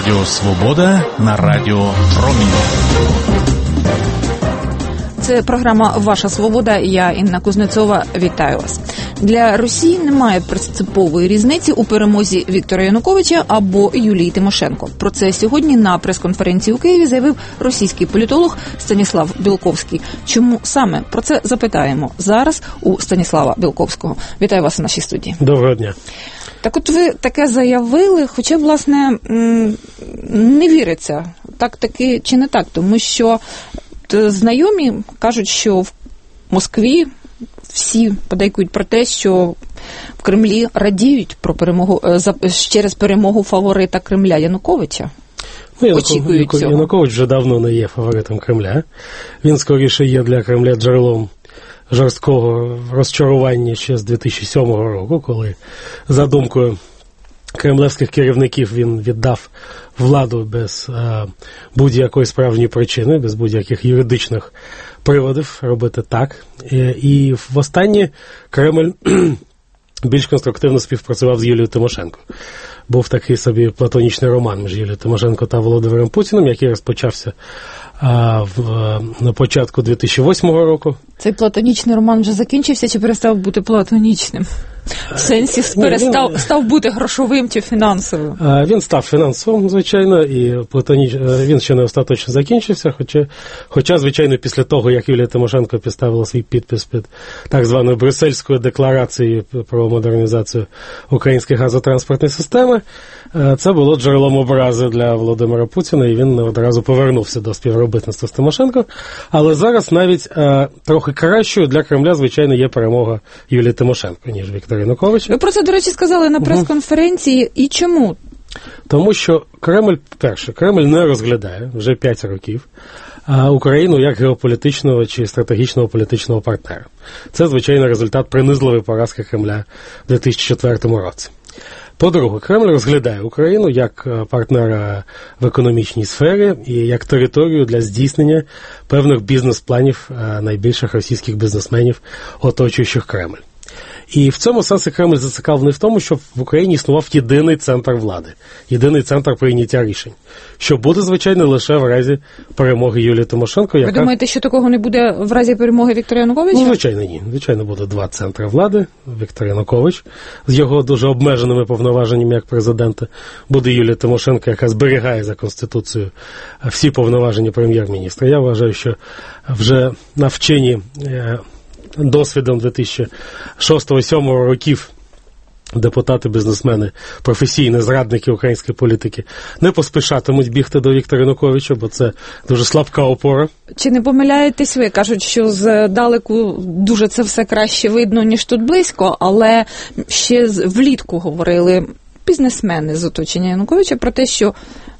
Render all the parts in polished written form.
Радіо Свобода на Радіо Промінь. Це програма «Ваша свобода». Я, Інна Кузнецова, вітаю вас. Для Росії немає принципової різниці у перемозі Віктора Януковича або Юлії Тимошенко. Про це сьогодні на прес-конференції у Києві заявив російський політолог Станіслав Білковський. Чому саме? Про це запитаємо зараз у Станіслава Білковського. Вітаю вас у нашій студії. Доброго дня. Так от ви таке заявили, хоча, власне, не віриться, так таки чи не так, тому що знайомі кажуть, що в Москві всі подейкують про те, що в Кремлі радіють про перемогу через перемогу фаворита Кремля Януковича. Очікують цього. Янукович вже давно не є фаворитом Кремля. Він скоріше є для Кремля джерелом жорсткого розчарування ще з 2007 року, коли, за думкою кремлевських керівників, він віддав владу без будь-якої справжньої причини, без будь-яких юридичних приводів робити так. І востаннє Кремль більш конструктивно співпрацював з Юлією Тимошенко. Був такий собі платонічний роман між Юлією Тимошенко та Володимиром Путіним, який розпочався на початку 2008 року. Цей платонічний роман вже закінчився чи перестав бути платонічним? В сенсі став бути грошовим чи фінансовим? Він став фінансовим, звичайно, і він ще не остаточно закінчився, хоча, звичайно, після того, як Юлія Тимошенко підставила свій підпис під так званою Брюссельською декларацією про модернізацію української газотранспортної системи, це було джерелом образи для Володимира Путіна, і він одразу повернувся до співробітництва з Тимошенко. Але зараз навіть трохи кращою для Кремля, звичайно, є перемога Юлії Тимошенко, ніж Віктора Януковича. Ви про це, до речі, сказали на прес-конференції. І чому? Тому що Кремль не розглядає вже 5 років Україну як геополітичного чи стратегічного політичного партнера. Це, звичайно, результат принизливої поразки Кремля в 2004 році. По-друге, Кремль розглядає Україну як партнера в економічній сфері і як територію для здійснення певних бізнес-планів найбільших російських бізнесменів, оточуючих Кремль. І в цьому сенсі Кремль зацікавлений в тому, щоб в Україні існував єдиний центр влади, єдиний центр прийняття рішень, що буде, звичайно, лише в разі перемоги Юлії Тимошенко. Ви думаєте, що такого не буде в разі перемоги Віктора Януковича? Ну, звичайно, ні. Звичайно, буде 2 центри влади. Віктор Янукович з його дуже обмеженими повноваженнями як президента, буде Юлія Тимошенко, яка зберігає за Конституцією всі повноваження прем'єр-міністра. Я вважаю, що вже навчені досвідом 2006-2007 років депутати-бізнесмени, професійні зрадники української політики не поспішатимуть бігти до Віктора Януковича, бо це дуже слабка опора. Чи не помиляєтесь ви? Кажуть, що здалеку дуже це все краще видно, ніж тут близько, але ще влітку говорили бізнесмени з оточення Януковича про те, що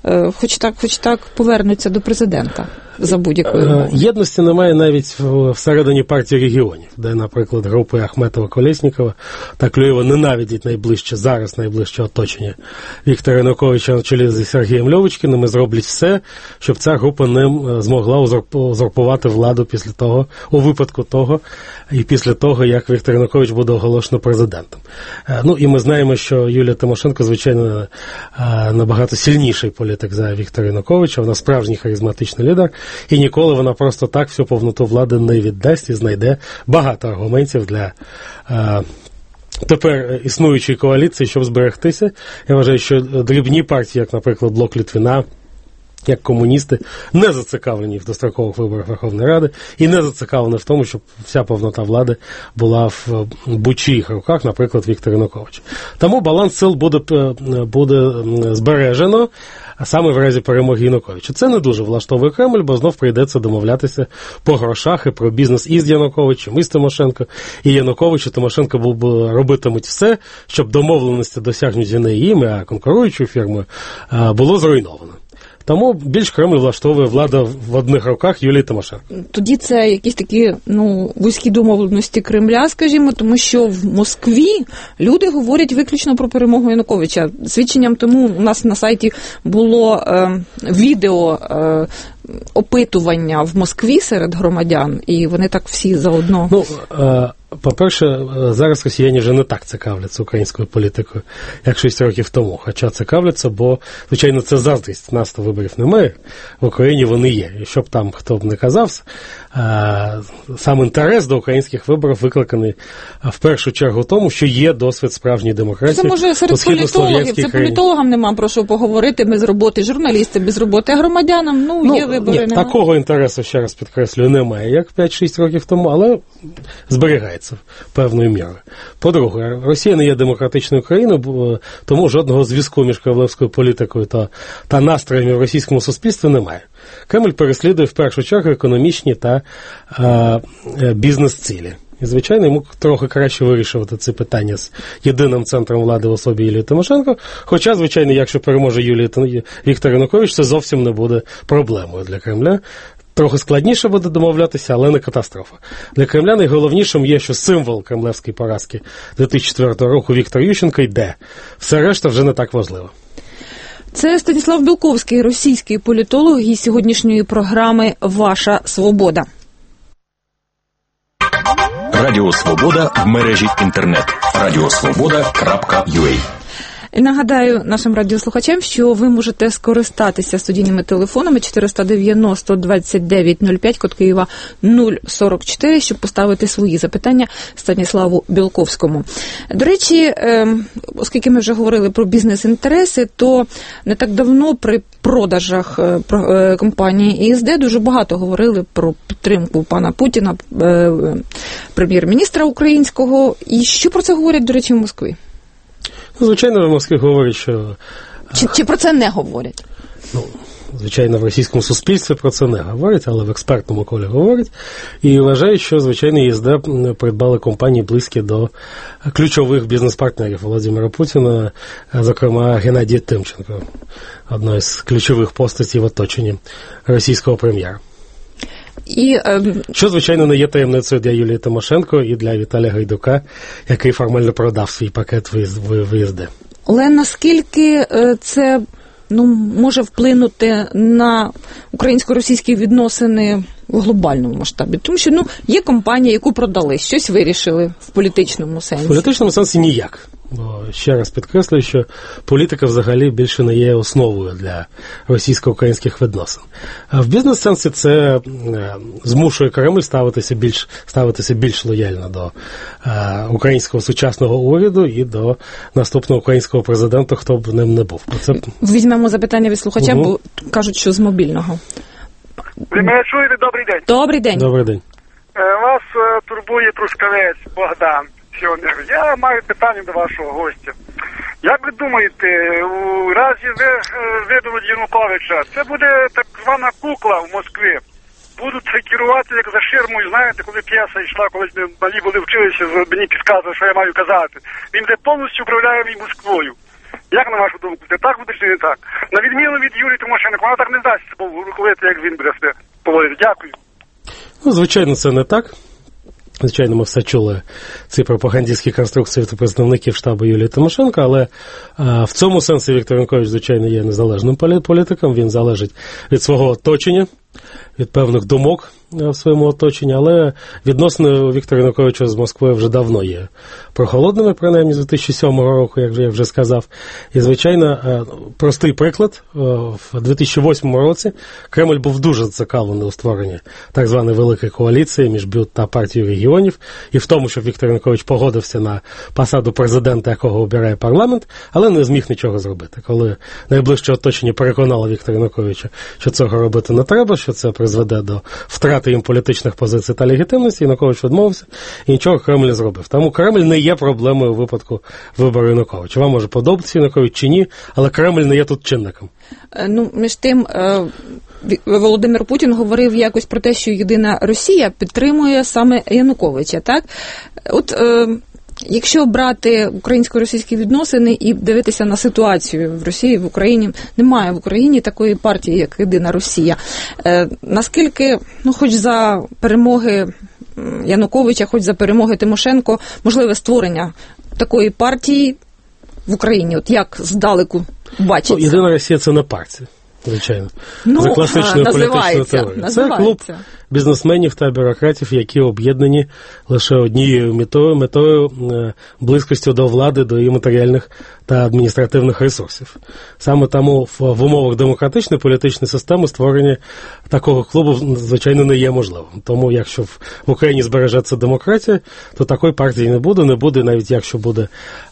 хоч так повернуться до президента за будь-якою умовою. Єдності немає навіть всередині партії регіонів, де, наприклад, групи Ахметова-Колєснікова та Клюєва ненавидять найближче оточення Віктора Януковича на чолі зі Сергієм Льовочкіним і зроблять все, щоб ця група не змогла узурпувати владу після того, у випадку того, і після того, як Віктор Янукович буде оголошено президентом. Ну, і ми знаємо, що Юлія Тимошенко, звичайно, набагато сильніший політик за Віктора Януковича, вона справжній харизматичний лідер, і ніколи вона просто так всю повноту влади не віддасть і знайде багато аргументів для тепер існуючої коаліції, щоб зберегтися. Я вважаю, що дрібні партії, як, наприклад, Блок Літвіна, як комуністи, не зацікавлені в дострокових виборах Верховної Ради і не зацікавлені в тому, щоб вся повнота влади була в будь-чиїх руках, наприклад, Віктора Януковича. Тому баланс сил буде збережено саме в разі перемоги Януковича. Це не дуже влаштовує Кремль, бо знов прийдеться домовлятися по грошах і про бізнес із Януковичем, із Тимошенко. І Янукович і Тимошенко робитимуть все, щоб домовленості досягнуті не їм, а конкуруючою фірмою було зруйновано. Тому більш Кремль влаштовує влада в одних руках Юлії Тимошенко. Тоді це якісь такі вузькі домовленості Кремля, скажімо, тому що в Москві люди говорять виключно про перемогу Януковича. Свідченням тому у нас на сайті було відео опитування в Москві серед громадян, і вони так всі заодно... По-перше, зараз росіяни вже не так цікавляться українською політикою, як 6 років тому. Хоча цікавляться, бо, звичайно, це заздрість. Нас то виборів немає, в Україні вони є. І щоб там хто б не казав, сам інтерес до українських виборів викликаний в першу чергу тому, що є досвід справжньої демократії. Це може серед політологів, це політологам нема про що поговорити без роботи, журналісти без роботи, а громадянам, є вибори. Ні, такого інтересу, ще раз підкреслюю, немає, як 5-6 років тому, але зберігається певною мірою. По-друге, Росія не є демократичною країною, тому жодного зв'язку між кремлівською політикою та настроями в російському суспільстві немає. Кремль переслідує в першу чергу економічні та бізнес-цілі. І, звичайно, йому трохи краще вирішувати ці питання з єдиним центром влади в особі Юлії Тимошенко. Хоча, звичайно, якщо переможе Віктор Янукович, це зовсім не буде проблемою для Кремля. Трохи складніше буде домовлятися, але не катастрофа. Для Кремля найголовнішим є, що символ кремлівської поразки 2004 року Віктор Ющенко йде. Все решта вже не так важливо. Це Станіслав Білковський, російський політолог, і сьогоднішньої програми «Ваша свобода». Радіо Свобода в мережі інтернет. radiosvoboda.ua. І нагадаю нашим радіослухачам, що ви можете скористатися студійними телефонами 490-2905, код Києва 044, щоб поставити свої запитання Станіславу Білковському. До речі, оскільки ми вже говорили про бізнес-інтереси, то не так давно при продажах компанії ІСД дуже багато говорили про підтримку пана Путіна, прем'єр-міністра українського. І що про це говорять, до речі, в Москві? Звичайно, в Москві говорять, що... Чи про це не говорять? Звичайно, в російському суспільстві про це не говорять, але в експертному колі говорять. І вважають, що, звичайно, ЄСД придбали компанії близькі до ключових бізнес-партнерів Володимира Путіна, зокрема Геннадія Тимченко, одної з ключових постатей в оточенні російського прем'єра. Що, звичайно, не є таємницею для Юлії Тимошенко і для Віталія Гайдука, який формально продав свій пакет виїзди. Але наскільки це може вплинути на українсько-російські відносини в глобальному масштабі? Тому що є компанія, яку продали, щось вирішили в політичному сенсі. В політичному сенсі ніяк. Бо, ще раз підкреслюю, що політика взагалі більше не є основою для російсько-українських відносин. А в бізнес-сенсі це змушує Кремль ставитися більш лояльно до українського сучасного уряду і до наступного українського президента, хто б ним не був. Візьмемо запитання від слухача, бо кажуть, що з мобільного. Ви мене чуєте? Добрий день. Добрий день. Добрий день. Вас турбує Трускавець Богдан. Я маю питання до вашого гостя. Як ви думаєте, у разі видалення Януковича, це буде так звана кукла в Москві? Будуть керувати як за ширмою, знаєте, коли п'єса йшла, колись ми малі були вчилися, мені підказували, що я маю казати. Він де повністю управляє Москвою. Як на вашу думку, це так буде чи не так? На відміну від Юлії Тимошенко, вона так не дасть себе руководити, як він буде себе поводити. Дякую. Звичайно, це не так. Звичайно, ми все чули ці пропагандистські конструкції від представників штабу Юлії Тимошенко, але в цьому сенсі Віктор Янукович, звичайно, є незалежним політиком, він залежить від свого оточення, від певних думок в своєму оточенні, але відносини Віктора Януковича з Москвою вже давно є прохолодними, принаймні з 2007 року, як я вже сказав. І, звичайно, простий приклад, в 2008 році Кремль був дуже зацікавлений у створенні так званої великої коаліції між БЮТ та партією регіонів, і в тому, щоб Віктор Янукович погодився на посаду президента, якого обирає парламент, але не зміг нічого зробити. Коли найближче оточення переконало Віктора Януковича, що цього робити не треба, що це призведе до втрати їм політичних позицій та легітимності, Янукович відмовився і нічого Кремль не зробив. Тому Кремль не є проблемою у випадку вибору Януковича. Вам може подобатися Янукович чи ні, але Кремль не є тут чинником. Між тим, Володимир Путін говорив якось про те, що єдина Росія підтримує саме Януковича, так? Якщо брати українсько-російські відносини і дивитися на ситуацію в Росії, в Україні, немає в Україні такої партії, як єдина Росія. Наскільки, хоч за перемоги Януковича, хоч за перемоги Тимошенко, можливе створення такої партії в Україні? Як здалеку бачиться? Єдина Росія – це не партія. звичайно. Ну, за класичною політичною теорією. Це називається. клуб бізнесменів та бюрократів, які об'єднані лише однією метою близькістю до влади, до її матеріальних та адміністративних ресурсів. Саме тому в умовах демократичної політичної системи створення такого клубу, звичайно, не є можливим. Тому, якщо в Україні збережеться демократія, то такої партії не буде, навіть якщо буде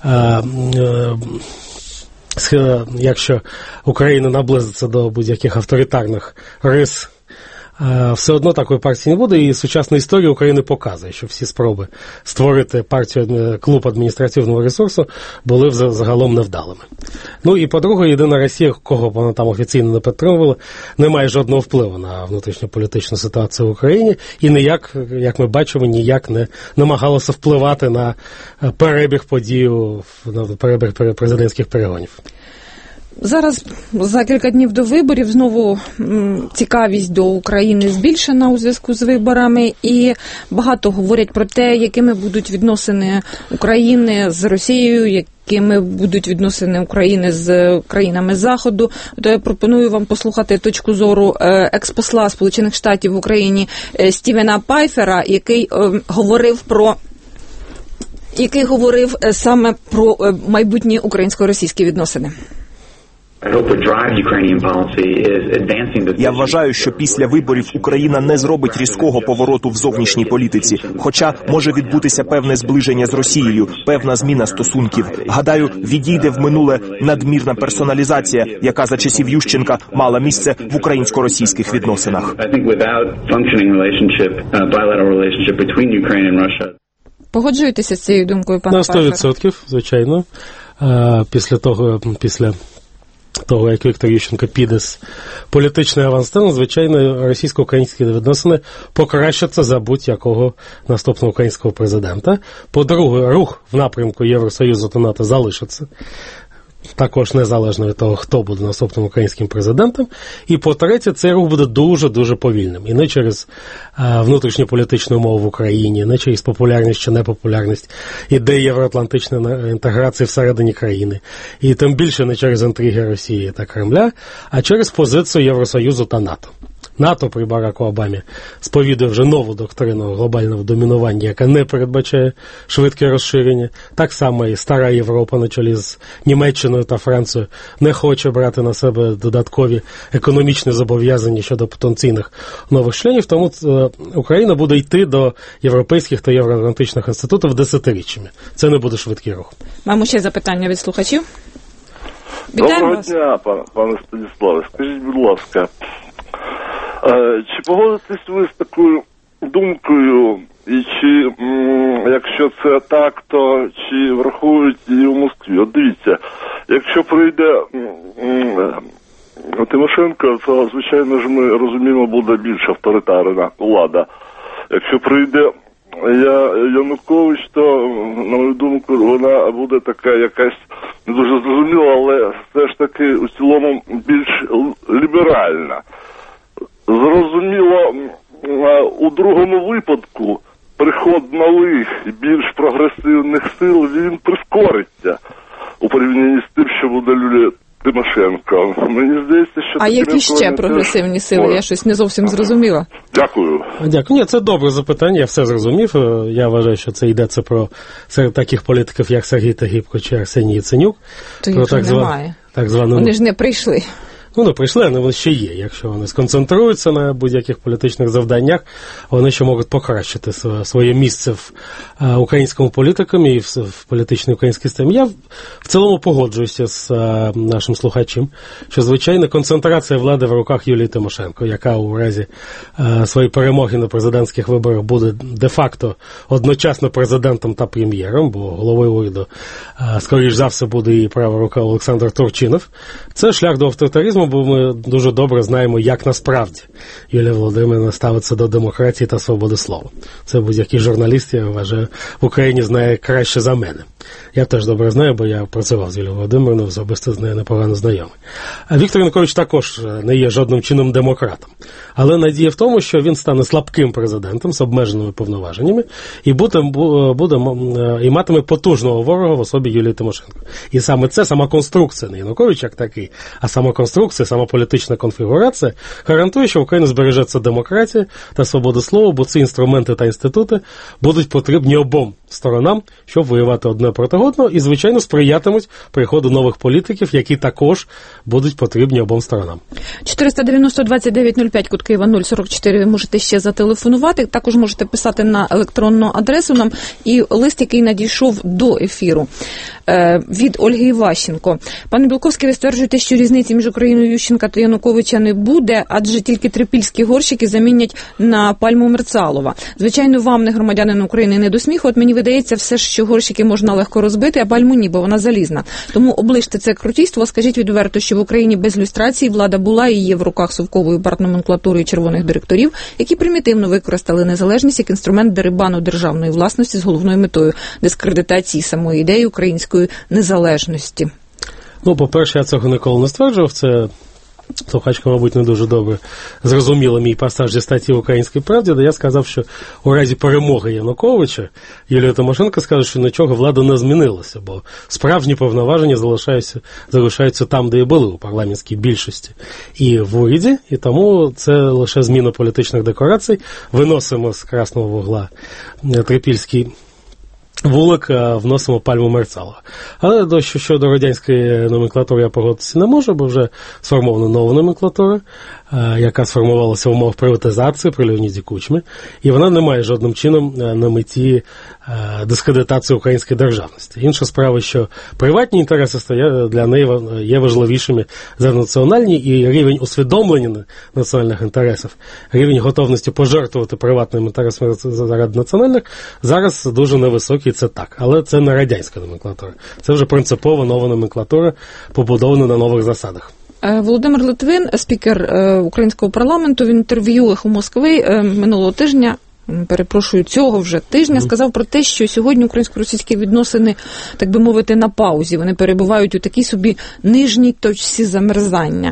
якщо Україна наблизиться до будь-яких авторитарних рис, все одно такої партії не буде, і сучасна історія України показує, що всі спроби створити клуб адміністративного ресурсу були загалом невдалими. Ну і по-друге, єдина Росія, кого б вона там офіційно не підтримувала, не має жодного впливу на внутрішньополітичну ситуацію в Україні і ніяк, як ми бачимо, ніяк не намагалася впливати на перебіг подій, на перебіг президентських перегонів. Зараз, за кілька днів до виборів, знову цікавість до України збільшена у зв'язку з виборами, і багато говорять про те, якими будуть відносини України з Росією, якими будуть відносини України з країнами Заходу. То я пропоную вам послухати точку зору експосла Сполучених Штатів в Україні Стівена Пайфера, який говорив саме про майбутні українсько-російські відносини. Я вважаю, що після виборів Україна не зробить різкого повороту в зовнішній політиці, хоча може відбутися певне зближення з Росією, певна зміна стосунків. Гадаю, відійде в минуле надмірна персоналізація, яка за часів Ющенка мала місце в українсько-російських відносинах. Погоджуєтеся з цією думкою, пане Пайфер? На 100%, звичайно. Після того, як Віктор Ющенко піде з політичної авансцени, звичайно, російсько-українські відносини покращаться за будь-якого наступного українського президента. По-друге, рух в напрямку Євросоюзу та НАТО залишиться. Також незалежно від того, хто буде наступним українським президентом. І по-третє, цей рух буде дуже-дуже повільним. І не через внутрішньополітичну умову в Україні, не через популярність чи непопулярність ідеї євроатлантичної інтеграції всередині країни. І тим більше не через інтриги Росії та Кремля, а через позицію Євросоюзу та НАТО. НАТО при Бараку Обамі сповідує вже нову доктрину глобального домінування, яка не передбачає швидке розширення. Так само і стара Європа на чолі з Німеччиною та Францією не хоче брати на себе додаткові економічні зобов'язання щодо потенційних нових членів, тому Україна буде йти до європейських та євроатлантичних інститутів десятиріччями. Це не буде швидкий рух. Маємо ще запитання від слухачів. Вітаємо вас. Доброго дня, пане Станіславе. Скажіть, будь ласка, чи погодитесь ви з такою думкою, і чи, якщо це так, то чи враховують її у Москві? От дивіться, якщо прийде Тимошенко, то, звичайно ж, ми розуміємо, буде більш авторитарна влада. Якщо прийде Янукович, то, на мою думку, вона буде така якась не дуже зрозуміла, але все ж таки у цілому більш ліберальна. Зрозуміло, у другому випадку приход нових, більш прогресивних сил, він прискориться у порівнянні з тим, що буде Юлія Тимошенко. Мені здається, що... А які ще прогресивні сили? Я щось не зовсім зрозуміла. Дякую. Ні, це добре запитання, я все зрозумів. Я вважаю, що це йдеться про серед таких політиків, як Сергій Тагібко чи Арсеній Яценюк. То їх вже немає. Вони ж не прийшли. Не прийшли, але вони ще є. Якщо вони сконцентруються на будь-яких політичних завданнях, вони ще можуть покращити своє місце в українському політикумі і в політичній українській системі. Я в цілому погоджуюся з нашим слухачем, що, звичайно, концентрація влади в руках Юлії Тимошенко, яка у разі своєї перемоги на президентських виборах буде де-факто одночасно президентом та прем'єром, бо головою уряду, скоріш за все, буде її права рука Олександр Турчинов. Це шлях до авторитаризму, бо ми дуже добре знаємо, як насправді Юлія Володимирівна ставиться до демократії та свободи слова. Це будь-який журналіст, я вважаю, в Україні знає краще за мене. Я теж добре знаю, бо я працював з Юлією Володимирівною, особисто з нею непогано знайомий. А Віктор Янукович також не є жодним чином демократом. Але надія в тому, що він стане слабким президентом з обмеженими повноваженнями і і матиме потужного ворога в особі Юлії Тимошенко. І саме це, сама конструкція, не Янукович як такий, а сама конструкція, сама політична конфігурація гарантує, що в Україні збережеться демократія та свобода слова, бо ці інструменти та інститути будуть потрібні обом сторонам, щоб воювати одне проти одного, і, звичайно, сприятимуть приходу нових політиків, які також будуть потрібні обом сторонам. 490-2905, код Києва 044, ви можете ще зателефонувати, також можете писати на електронну адресу нам, і лист, який надійшов до ефіру від Ольги Іващенко. Пане Білковський, ви стверджуєте, що різниці між Україною Ющенка та Януковича не буде, адже тільки трипільські горщики замінять на пальму Мерцалова. Звичайно, вам, не громадянин України, не до сміху, от мені видається все, що горщики можна легко розбити, а пальму ні, бо вона залізна. Тому оближте це крутійство, скажіть відверто, що в Україні без люстрації влада була і є в руках совкової партноменклатури і червоних директорів, які примітивно використали незалежність як інструмент дерибану державної власності з головною метою дискредитації самої ідеї української незалежності. Ну, по-перше, я цього ніколи не стверджував, це слухачка, мабуть, не дуже добре зрозуміла мій пасаж зі статті в «Українській правді», де я сказав, що у разі перемоги Януковича Юлія Тимошенко скаже, що нічого влада не змінилася, бо справжні повноваження залишаються там, де і були, у парламентській більшості і в уряді, і тому це лише зміна політичних декорацій. Виносимо з красного вугла трипільський вулик, вносимо пальму Мерцалова. Але щодо радянської номенклатури я погодитися не можу, бо вже сформована нова номенклатура, яка сформувалася в умовах приватизації при Леоніді Кучмі, і вона не має жодним чином на меті дискредитації української державності. Інша справа, що приватні інтереси для неї є важливішими за національні, і рівень усвідомлення національних інтересів, рівень готовності пожертвувати приватними інтересами заради національних зараз дуже невисокий, це так. Але це не радянська номенклатура. Це вже принципова нова номенклатура, побудована на нових засадах. Володимир Литвин, спікер українського парламенту, в інтерв'ю «Ехо Москви» минулого тижня, цього вже тижня, сказав про те, що сьогодні українсько-російські відносини, так би мовити, на паузі. Вони перебувають у такій собі нижній точці замерзання.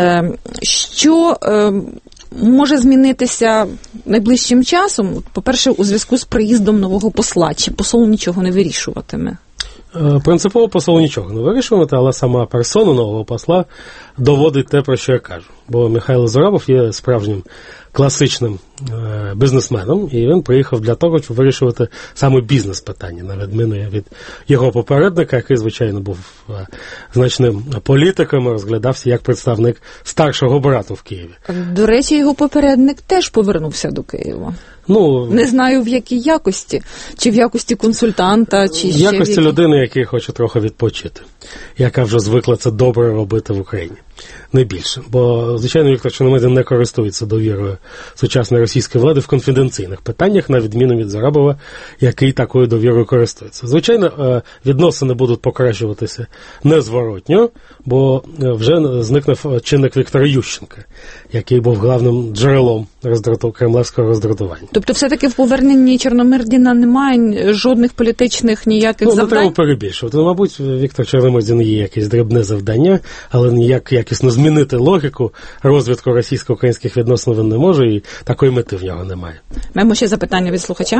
Що може змінитися найближчим часом? По-перше, у зв'язку з приїздом нового посла. Чи посол нічого не вирішуватиме? Принципово посол нічого не вирішувати, але сама персона нового посла доводить те, про що я кажу. Бо Михайло Зорабов є справжнім класичним бізнесменом, і він приїхав для того, щоб вирішувати саме бізнес-питання, на відміну від його попередника, який, звичайно, був значним політиком і розглядався як представник старшого брату в Києві. До речі, його попередник теж повернувся до Києва. Не знаю, в якій якості. Чи в якості консультанта, чи ще в якості людини, яка хоче трохи відпочити, яка вже звикла це добре робити в Україні. Не більше. Бо, звичайно, Віктор Чорномирдин не користується довірою сучасної російської влади в конфіденційних питаннях, на відміну від Зарабова, який такою довірою користується. Звичайно, відносини будуть покращуватися незворотньо, бо вже зникне чинник Віктора Ющенка, який був головним джерелом кремлевського роздратування. Тобто все-таки в поверненні Чорномирдіна немає жодних політичних ніяких завдань? Не треба перебільшувати. Мабуть, Віктор Чорномирдін є якесь дрібне завдання, але ніяк якісно змінити логіку розвитку російсько-українських відносин він не може, і такої мети в нього немає. Маємо ще запитання від слухача.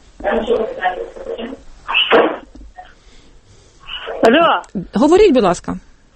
Алло. Говоріть, будь ласка.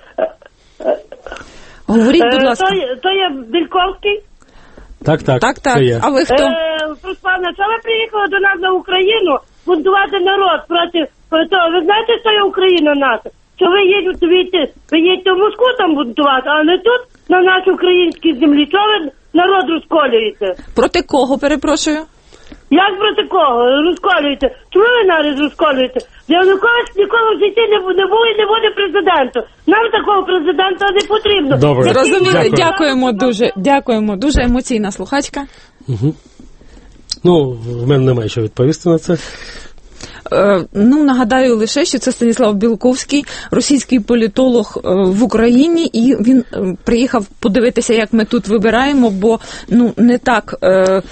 Говоріть, будь ласка. То є Більковський? Так. Це є. А ви хто? Руслана, що ви приїхали до нас на Україну бунтувати народ проти того? Ви знаєте, що є Україна наша? Що ви їдете в Москву там бунтувати, а не тут, на нашій українській землі. Що ви народ розколюєте? Проти кого, перепрошую? Як проти кого? Розколюєте? Чому ви народ розколюєте? Янукович ніколи в житті не був і не буде президентом. Нам такого президента не потрібно. Добре. Зрозуміли. Дякуємо дуже. Емоційна слухачка. Угу. В мене немає що відповісти на це. Нагадаю лише, що це Станіслав Білковський, російський політолог в Україні, і він приїхав подивитися, як ми тут вибираємо, бо не так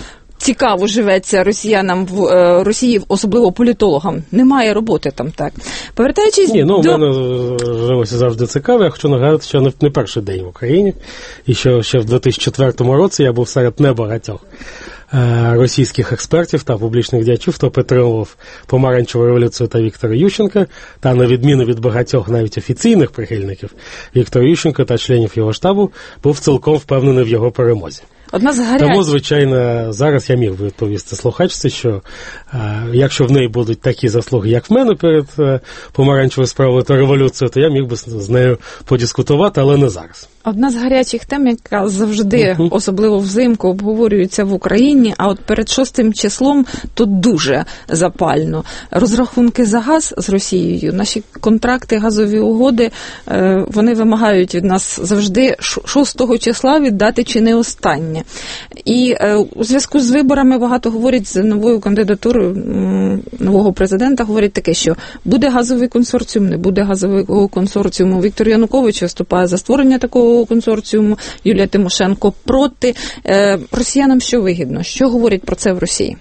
цікаво живеться росіянам в Росії, особливо політологам. Немає роботи там, так. Повертаючись у мене жилося завжди цікаво. Я хочу нагадати, що не перший день в Україні. І що ще в 2004 році я був серед небагатьох російських експертів та публічних діячів, хто підтримував помаранчеву революцію та Віктора Ющенка, та на відміну від багатьох навіть офіційних прихильників Віктора Ющенка та членів його штабу, був цілком впевнений в його перемозі. Тому, звичайно, зараз я міг би відповісти слухачці, що якщо в неї будуть такі заслуги, як в мене перед помаранчевою справою та революцією, то я міг би з нею подискутувати, але не зараз. Одна з гарячих тем, яка завжди, особливо взимку, обговорюється в Україні, а от перед 6 числом тут дуже запально. Розрахунки за газ з Росією, наші контракти, газові угоди, вони вимагають від нас завжди 6 числа віддати чи не останнє. І у зв'язку з виборами багато говорять з новою кандидатурою нового президента, говорять таке, що буде газовий консорціум, не буде газового консорціуму. Віктор Янукович виступає за створення такого консорціуму, Юлія Тимошенко проти. Росіянам що вигідно? Що говорять про це в Росії?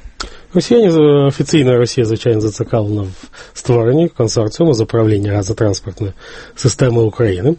Офіційна Росія, звичайно, зацікавлена в створенні консорціуму з управління газотранспортною системою України,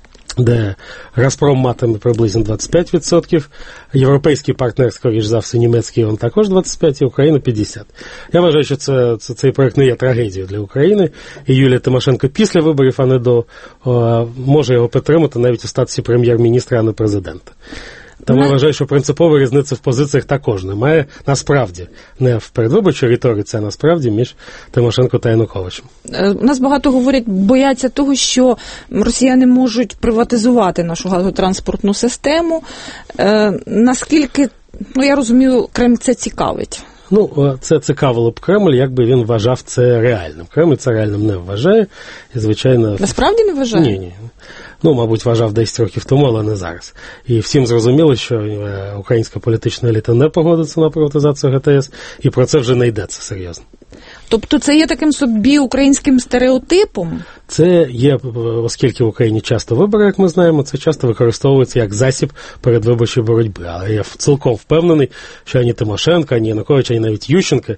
де Газпром матиме приблизно 25%, європейський партнер, скоріш за все, німецький, він також 25%, і Україна 50%. Я вважаю, що цей проєкт не є трагедією для України, і Юлія Тимошенко після виборів, а не до, може його підтримати навіть у статусі прем'єр-міністра, а не президента. Тому я вважаю, що принципової різниці в позиціях також немає, насправді, не в передвиборчій риториці, а насправді між Тимошенко та Януковичем. У нас багато говорять, бояться того, що росіяни можуть приватизувати нашу газотранспортну систему. Наскільки, я розумію, Кремль це цікавить? Це цікавило б Кремль, якби він вважав це реальним. Кремль це реальним не вважає. І, звичайно... Насправді не вважає? Ні. Мабуть, вважав 10 років тому, але не зараз. І всім зрозуміло, що українська політична еліта не погодиться на приватизацію ГТС, і про це вже не йдеться серйозно. Тобто це є таким собі українським стереотипом? Це є, оскільки в Україні часто вибори, як ми знаємо, це часто використовується як засіб передвиборчої боротьби. Але я цілком впевнений, що ані Тимошенко, ані Янукович, ані навіть Ющенко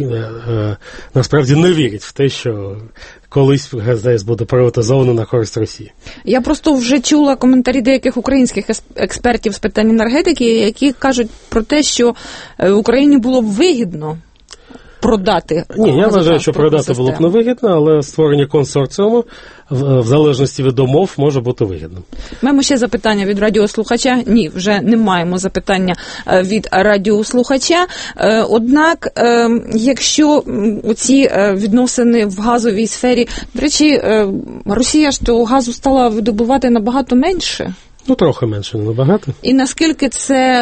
насправді не вірять в те, що колись ГТС буде приватизовано на користь Росії. Я просто вже чула коментарі деяких українських експертів з питань енергетики, які кажуть про те, що Україні було б вигідно продати. Ні, я вважаю, що продати було б невигідно, але створення консорціуму в залежності від умов може бути вигідним. Маємо ще запитання від радіослухача? Ні, вже не маємо запитання від радіослухача. Однак, якщо оці відносини в газовій сфері, до речі, Росія ж того газу стала видобувати набагато менше. Трохи менше, не набагато. І наскільки це,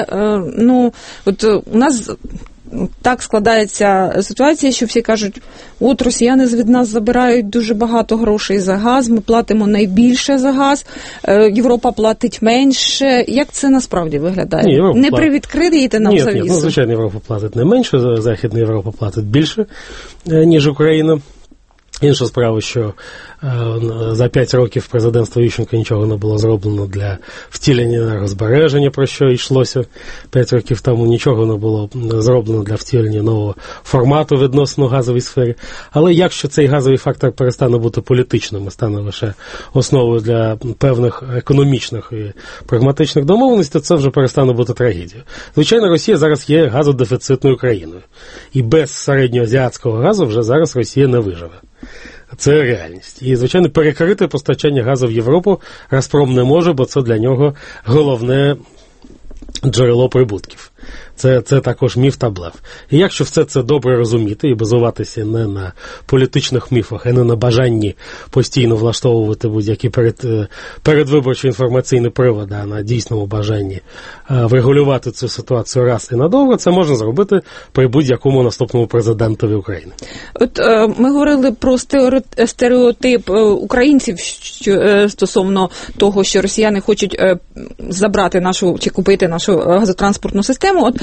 у нас так складається ситуація, що всі кажуть, от росіяни від нас забирають дуже багато грошей за газ, ми платимо найбільше за газ, Європа платить менше. Як це насправді виглядає? Не привідкриєте нам завісу? Ні, звичайно, Європа платить не менше, Західна Європа платить більше, ніж Україна. Інша справа, що за 5 років президентства Ющенка нічого не було зроблено для втілення енергозбереження, про що йшлося 5 років тому, нічого не було зроблено для втілення нового формату відносно газовій сфері. Але якщо цей газовий фактор перестане бути політичним і стане лише основою для певних економічних і прагматичних домовленостей, то це вже перестане бути трагедією. Звичайно, Росія зараз є газодефіцитною країною. І без середньоазіатського газу вже зараз Росія не виживе. Це реальність. І, звичайно, перекрити постачання газу в Європу Газпром не може, бо це для нього головне джерело прибутків. Це також міф та блеф. І якщо все це добре розуміти і базуватися не на політичних міфах, а не на бажанні постійно влаштовувати будь-які передвиборчі інформаційні приводи, а на дійсному бажанні врегулювати цю ситуацію раз і надовго, це можна зробити при будь-якому наступному президентові України. От ми говорили про стереотип українців стосовно того, що росіяни хочуть забрати нашу чи купити нашу газотранспортну систему. От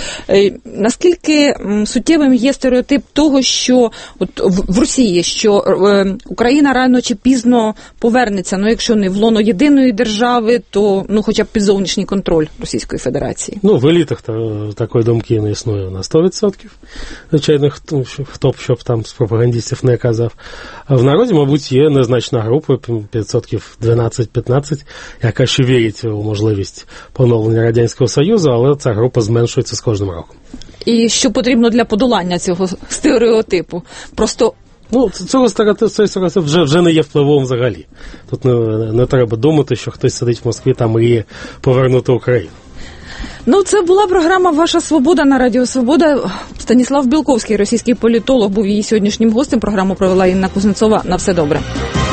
Наскільки суттєвим є стереотип того, що от в Росії, що Україна рано чи пізно повернеться, ну якщо не в лоно єдиної держави, то ну хоча б під зовнішній контроль Російської Федерації? Ну, в елітах такої думки не існує на 100%. Звичайно, хто б щоб там з пропагандистів не казав. А в народі, мабуть, є незначна група, 12-15, яка ще вірить у можливість поновлення Радянського Союзу, але ця група зменшується з кожним роком. І що потрібно для подолання цього стереотипу? Просто цей стереотип вже не є впливовим взагалі. Тут не треба думати, що хтось сидить в Москві та мріє повернути Україну. Ну, це була програма «Ваша свобода» на Радіо Свобода. Станіслав Білковський, російський політолог, був її сьогоднішнім гостем. Програму провела Інна Кузнецова. На все добре.